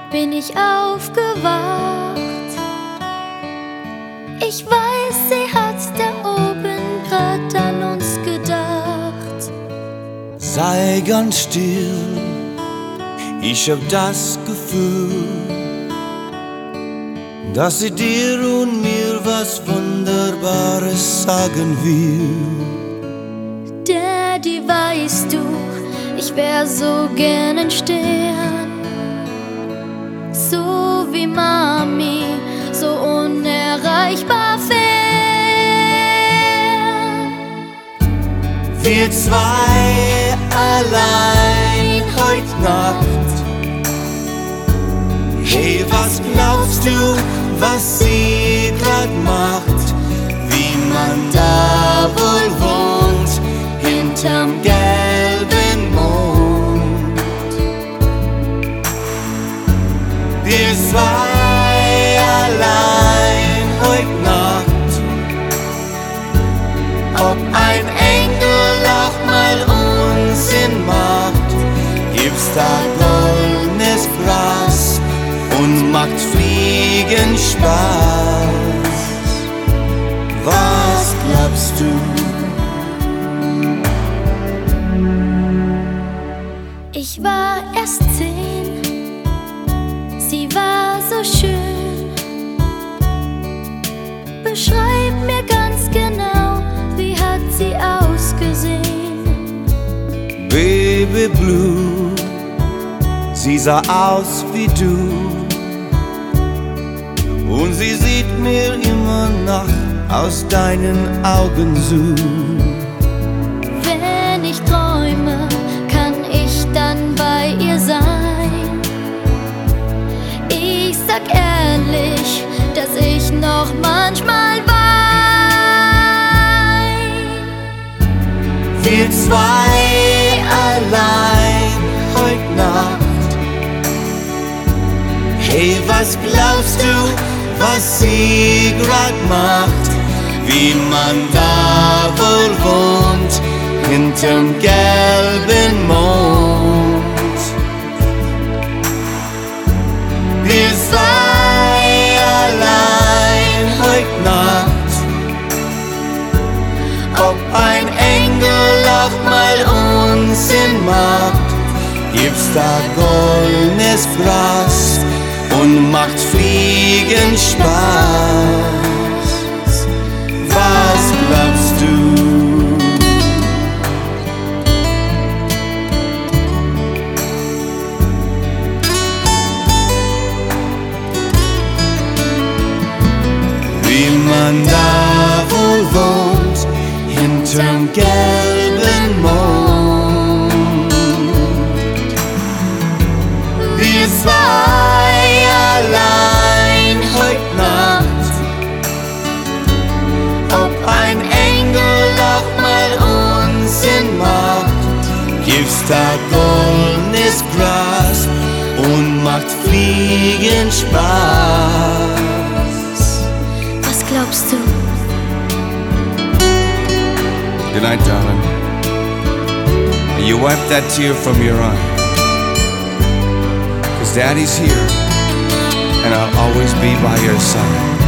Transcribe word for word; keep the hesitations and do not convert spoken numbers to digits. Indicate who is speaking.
Speaker 1: bin ich aufgewacht. Ich weiß, sie hat da oben grad an uns gedacht.
Speaker 2: Sei ganz still, ich hab das Gefühl, dass sie dir und mir was Wunderbares sagen will.
Speaker 1: Daddy, weißt du, ich wär so gern ein Stern, so wie Mami, so unerreichbar fern.
Speaker 2: Wir zwei allein heut Nacht. Hey, was glaubst du, was sie grad macht? Wie man da wohl wohnt, hinterm gelben Mond. Wir zwei allein heut Nacht. Ob ein Engel auch mal Unsinn macht, gibt's da goldenes Gras und macht Fliegen Spaß. Was glaubst du?
Speaker 1: Ich war erst zehn, sie war so schön. Beschreib mir ganz genau, wie hat sie ausgesehen?
Speaker 2: Baby Blue, sie sah aus wie du. Und sie sieht mir immer noch aus deinen Augen zu.
Speaker 1: Wenn ich träume, kann ich dann bei ihr sein. Ich sag ehrlich, dass ich noch manchmal wein.
Speaker 2: Wir zwei allein heut Nacht. Hey, was glaubst du, was sie grad macht? Wie man da wohl wohnt, hinterm gelben Mond. Wir zwei allein heut Nacht. Ob ein Engel auch mal Unsinn macht, gibt's da goldenes Gras und macht Fliegen Spaß. Was glaubst du? Wie man da wohl wohnt, hinterm gelben Mond. Wir zwei allein heut Nacht. Ob ein Engel auch mal Unsinn macht, gibt's da goldenes Gras und macht Fliegen Spaß.
Speaker 1: Was glaubst du?
Speaker 2: Good night, darling. You wipe that tear from your eye, 'cause Daddy's here, and I'll always be by your side.